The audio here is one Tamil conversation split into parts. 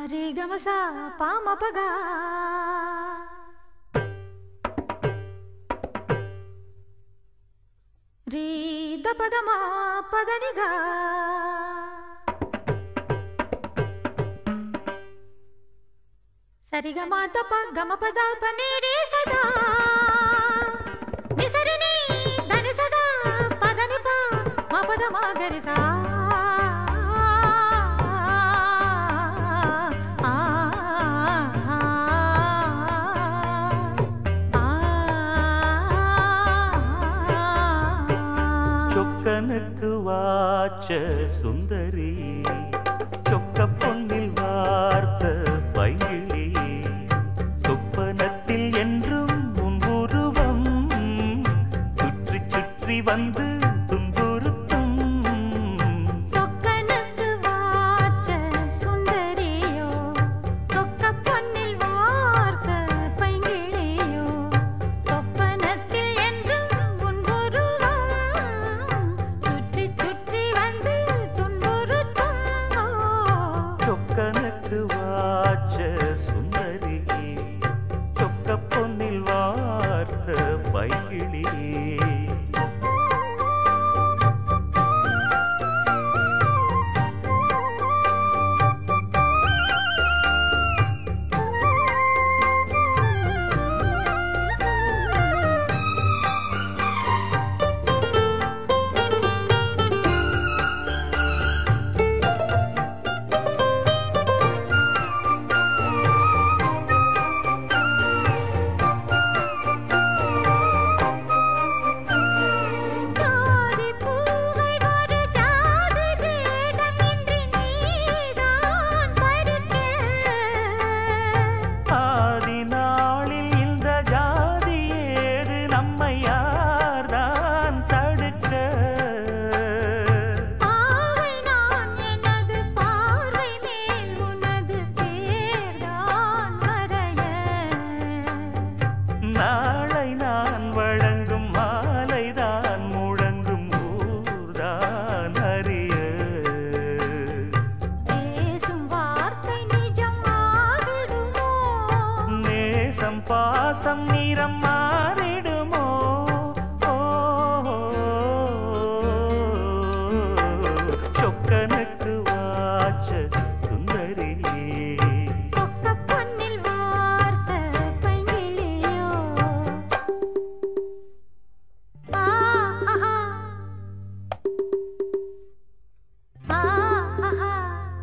रे गमसा पाम पगा रे दपदमा पदनिगा सरिगमा दप गम पदा पनीरे सदा निसरनी धनि सदा पदनि पा मा पदमा गरिसा சொக்கனுக்கு வாச்ச சுந்தரி சொக்க பொன்னில் வார்த்த பைங்கிளி சொப்பனத்தில் என்றும் உன் உருவம் சுற்றி சுற்றி வந்து துன்புறுத்தும் சொக்கனுக்கு வாச்ச சுந்தரியோ சொக்க பொன்னில் வார்த்த பைங்கிளியோ சொப்பனத்தில் என்றும் உன் உருவம் சுற்றி சுற்றி வந்து துன்புறுத்தும் சொக்கனுக்கு வாச்ச சுந்தரி சொக்க பொன்னில் வார்த்த பைங்கிளி நாளை நான் வழங்கும் மாலைதான் முழங்கும் ஊர்தான் அறிய பேசும் வார்த்தை நிஜம் ஆகிடுமோ நேசம் பாசம் நிறம் மாறிடுமோ சொக்கனுக்கு வாச்ச சுந்தரி சொக்க பொன்னில் வார்த்த பைங்கிளியோ ஆஹா ஆஹா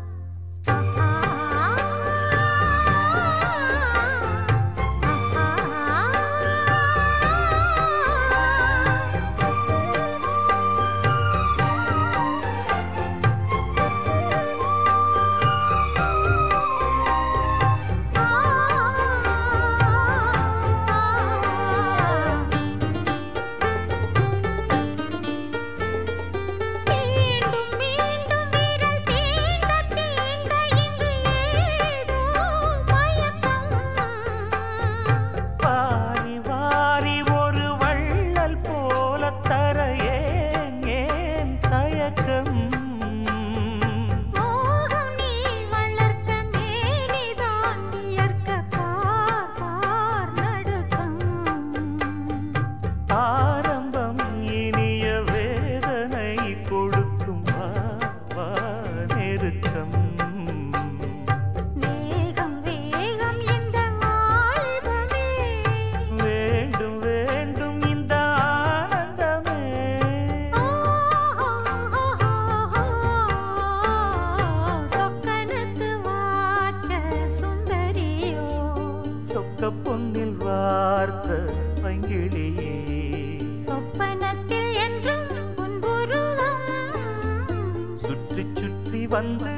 மீண்டும் மீண்டும் விரல் தீண்ட தீண்ட இங்கு ஏதோ மயக்கம் வாரி வாரி ஒரு வள்ளல் போல தர ஏன் தயக்கம் மோகம் நீ வளர்க்க மேனிதான் வியர்க்க பார் பார் நடுக்கம் ஆரம்பம் இனிய வேதனை கொடுக்கும் வா நெருக்கம் வேகம் வேகம் இந்த வாலிபமே வேண்டும் வேண்டும் இந்த ஆனந்தமே சொக்கனுக்கு வாச்ச சுந்தரியோ சொக்க பொன்னில் வார்த்த பைங்கிளியே சொப்பனத்தில் என்றும் உன் உருவம் சுற்றி சுற்றி வந்து